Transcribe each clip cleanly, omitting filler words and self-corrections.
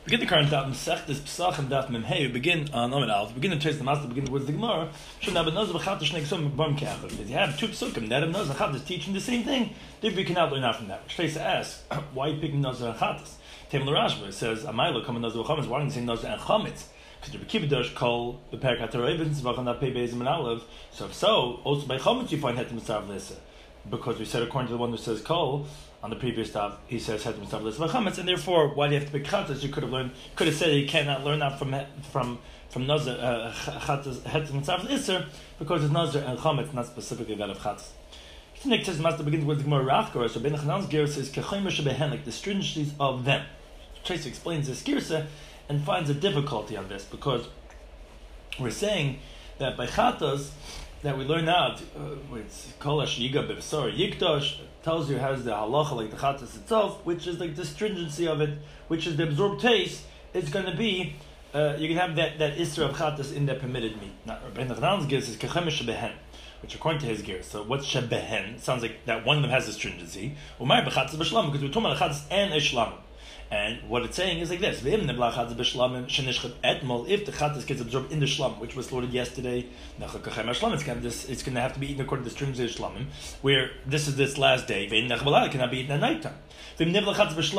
Begin the current daf Masechtas Pesachim daf Mem Hey. We begin on Amud Aleph. Begin to trace the master. Begin with the Gemara. If you have two pesukim, that of Nazar and Chatas teaching the same thing, then we cannot learn out from that. Which Trace asks, why are you picking Nazar and Chatas? Tem L'Rashba says, Amaylo come Nazar and Chametz. Why don't you say Nazar and Chametz? Because the Rebbe Kiva call the Perak HaTorah V'chanat Pei Beis and Aleph. So also by Chametz you find Hetem Mitzvah Lissa. Because we said according to the one who says Kol, on the previous stuff, he says Hetem Mitzvah Lissa V'chametz, and therefore why do you have to pick Chatas? You could have said you cannot learn that from Nazar Chatas Hetem Mitzvah Lissa, because it's Nazar and Chametz, not specifically that of Chatas. The next says Master begins with the Gemara Rachgor. So Ben Chanan's Ger says Kechayim Shebehen, like the stringencies of them. Tracy explains this Girsa and finds a difficulty on this because we're saying that by Chatas that we learn out, it's Kol Yiga B'Bsor Yikdosh, tells you has the halacha like the Chatas itself, which is like the stringency of it, which is the absorbed taste. It's going to be you can have that Isra of Chatas in that permitted meat. Now Ben Chanan's Ger says Kechayim Shebehen, which according to his gear. So what's shebehen? Sounds like that one of them has a stringency. Umay b'chatzas b'shlamim, because we're talking about chatzas and a shlamim. And what it's saying is like this: if the chatzas gets absorbed in the shlamim, which was slaughtered yesterday, it's going to have to be eaten according to the stringency of shlamim, where this last day, it cannot be eaten at night time. And if the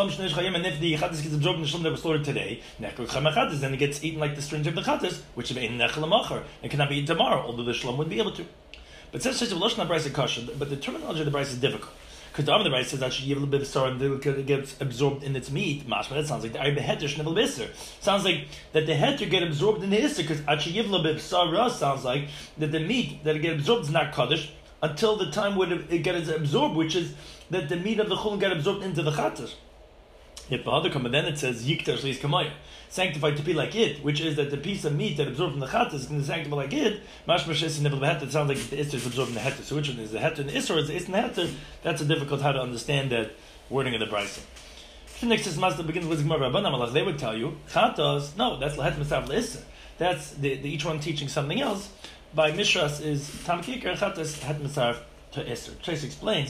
chatzas gets absorbed in the shlamim that was slaughtered today, then it gets eaten like the stringency of the chatzas, which it cannot be eaten tomorrow, although the shlamim would be able to. But since such a Lashon HaBrayis is kosher, but the terminology of the Brayis is difficult. Because the Amud Brayis says that you give a little bit of sorrow and it gets absorbed in its meat. Mashma, that sounds like the Arbe Heter Shnevel Bisser. Sounds like that the Heter get absorbed in the Isser, because Achi Yiv Bit Sorrow sounds like that the meat that it get absorbed is not Kaddish until the time when it gets absorbed, which is that the meat of the Chulin get absorbed into the Chatter. Yet but then it says Yiktash Leis Kamaya, sanctified to be like it, which is that the piece of meat that absorbed from the Chatas is going to sanctify like it. Mashma Shes Nevel Beheter, it sounds like the Isser is absorbed in the Heter. So which one is the Heter and the Isser, or is the Isser and the Heter? That's a difficult how to understand that wording of the Brayso. The next is Master begins with Gemara Rabbanan Malach. They would tell you Chatas, no, that's Lahet Misav L'Isser. That's the each one teaching something else. By Mishras is Tam Kikar and Chatas Het Misav to Isser. Trace explains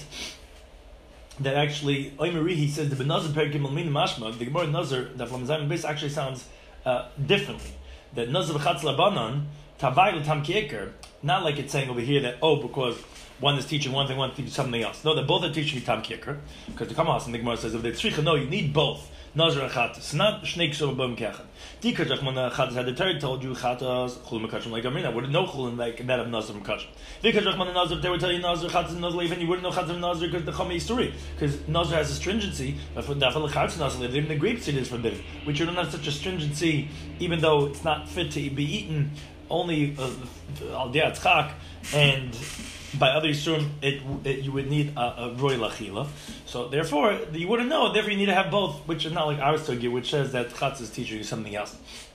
that actually, Oimeri, he says the Benazir Per Gimel Min Mashma, the Gemara Nazir, that from Zayman Base actually sounds differently. That Nazir V'chatz Labanan, Tavayl Tam Kieker, not like it's saying over here that, because one is teaching one thing, one teaching something else. No, that both are teaching Tam Kieker, because the Kamahas and the Gemara says, if they're tzricha, no, you need both. Nazir and Chatas. It's not Shnei Ksov B'om Kechan. Dikar Jachman Chatas had the Torah told you Chatas, Chulun Mekachim like Amrina, wouldn't know Chulun like that of Nazir Mekachim. Dikar Jachman Nazir, they would tell you Nazir, Chatas and Nazir, even you wouldn't know Chatas and Nazir because the Chomei story. Because Nazir has a stringency, but for the Chatas Nazir, even the grape seed is forbidden, which you don't have such a stringency, even though it's not fit to be eaten only al Tzchak, and by other Yisurim, you would need a royal achila. So therefore, you wouldn't know. Therefore, you need to have both, which is not like our sugya, which says that Chatz is teaching you something else.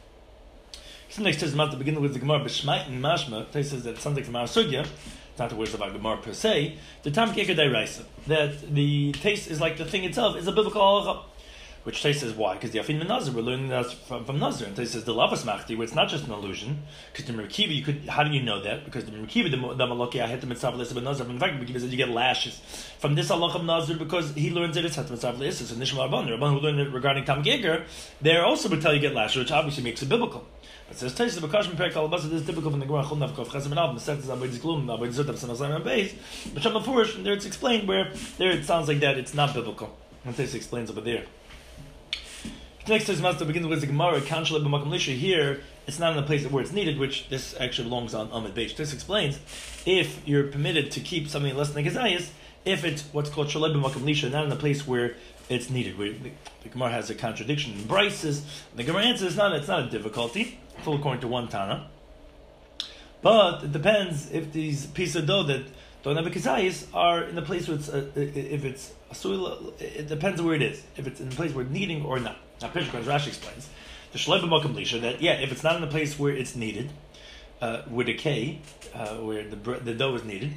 So next says to begin with the Gemara B'Shmait and Mashma. It says that something from our sugya. It's not the words about Gemara per se. The Tam Kekar Dairaisa, that the taste is like the thing itself is a biblical halacha. Which Tais says why? Because the Afin and Nazir, we're learning that from Nazir. And Tais says the Lavas Machti, where it's not just an illusion. Because the Merkiva, how do you know that? Because the Merkiva, the Maloki, I had to mitzvah l'isa but Nazir. In fact, Merkiva says you get lashes from this Allah of Nazir because he learns that it's hat mitzvah l'isa. So Nishma Rabban, the Rabban who learned it regarding Tam Geger, they're also would tell you get lashes, which obviously makes it biblical. But it says Tais the Bakashim Perik Alabasa, this is typical from the Gemara Chol Navkov Chesem and Av, Mesechtes Avodas Glum, Avodas Zot Avsan Azayim and Beis. But Shem Mefurish, there it's explained where there it sounds like that it's not biblical. And Tais explains over there. Next is Master begins with the Gemara, Kanshal B'Makom Lisha. Here, it's not in the place where it's needed, which this actually belongs on Amid Beis. This explains if you're permitted to keep something less than a Gezayis, if it's what's called Shalai B'Makom Lisha, not in the place where it's needed. Where the Gemara has a contradiction in Brises. The Gemara answers it's not a difficulty, full according to one Tana. But it depends if these pieces of dough that don't have a Gezayis are in the place where it's if it's Asula, it depends on where it is. If it's in the place where it's needing or not. Now, Peshach, Rashi explains the Shalai B'Makom Lisha that if it's not in the place where it's needed, with a K, where the dough is needed,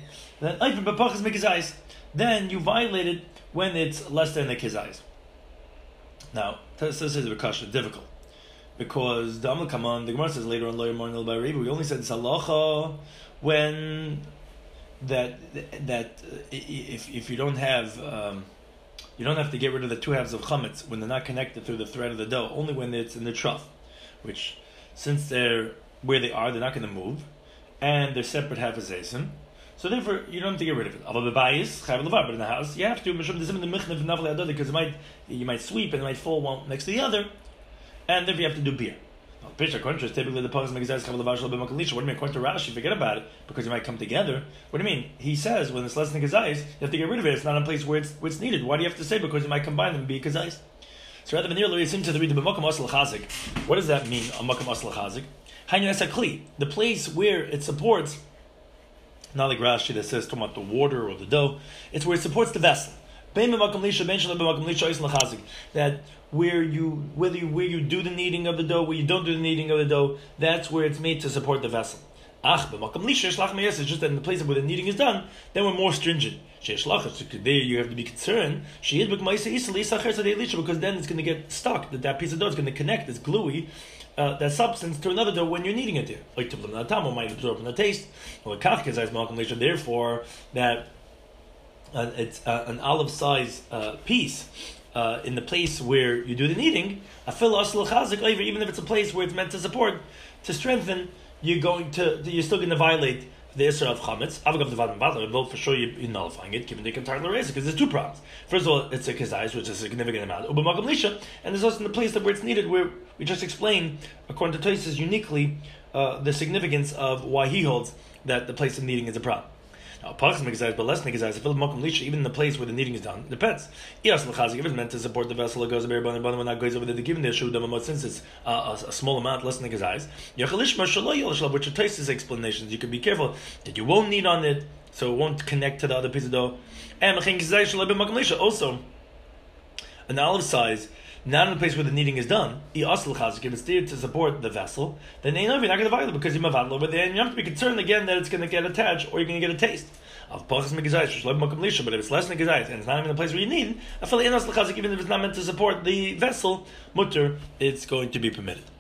then you violate it when it's less than the Kizayis. Now, this is a question difficult because the Amal Kaman, the Gemara says later on, we only said this halacha when that if you don't have you don't have to get rid of the two halves of chametz when they're not connected through the thread of the dough, only when it's in the trough, which, since they're where they are, they're not going to move, and they're separate half as esim. So therefore, you don't have to get rid of it. But in the house, you have to, because you might sweep and it might fall one next to the other, and therefore you have to do beer. Typically the what do you mean, according to Rashi, forget about it, because you might come together. What do you mean? He says, when it's less than kazais, you have to get rid of it. It's not a place where it's needed. Why do you have to say? Because you might combine them and be kazais. So rather than nearly it seems to read the b'makom asal chazik. What does that mean? A makom asal chazik. The place where it supports, not like Rashi that says talking about the water or the dough. It's where it supports the vessel. That where you do the kneading of the dough, where you don't do the kneading of the dough, that's where it's made to support the vessel. It's just that in the place where the kneading is done, then we're more stringent. There you have to be concerned, because then it's going to get stuck. That piece of dough is going to connect, it's gluey, that substance to another dough when you're kneading it there. Like might absorb in the taste. Therefore, that it's an olive size piece in the place where you do the kneading, even if it's a place where it's meant to support, to strengthen, you're still going to violate the Isra of Chametz. But for sure you're nullifying it, given the entire Lareza, because there's two problems. First of all, it's a Kazais, which is a significant amount. And there's also in the place that where it's needed, where we just explained, according to Tosfos, uniquely the significance of why he holds that the place of kneading is a problem. Now, but less nigazais, even in the place where the kneading is done, it depends. If it's meant to support the vessel, it goes when that goes over there, given the shuv, since it's a small amount, less nigazais. Which are Tosfos explanations. You can be careful that you won't knead on it, so it won't connect to the other piece of dough. And also, an olive size, not in the place where the kneading is done, if it's there to support the vessel, then you're not going to violate because you're mavadal over there, and you have to be concerned again that it's going to get attached or you're going to get a taste. But if it's less than gazais and it's not even the place where you need, even if it's not meant to support the vessel, mutter, it's going to be permitted.